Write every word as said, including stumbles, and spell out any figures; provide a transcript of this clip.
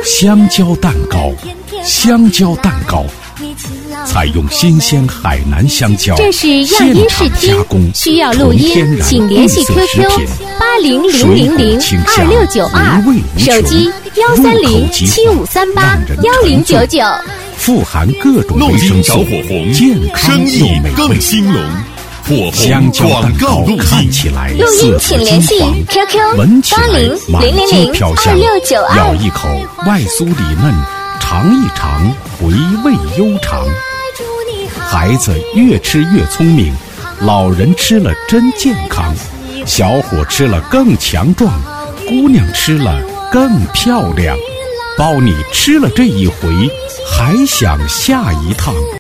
香蕉蛋糕，香蕉蛋糕采用新鲜海南香蕉， 这是样音试听，需要录音，请联系 Q Q 八零零零零二六九二，手机幺三零七五三八幺零九九， 富含各种维生素，健康又美味。 兴隆，火香蕉蛋糕看起来录音请联系 Q Q 闻起来八零零零零二六九二， 咬一口外酥里嫩，尝一尝回味悠长。孩子越吃越聪明，老人吃了真健康，小伙吃了更强壮，姑娘吃了更漂亮。包你吃了这一回，还想下一趟。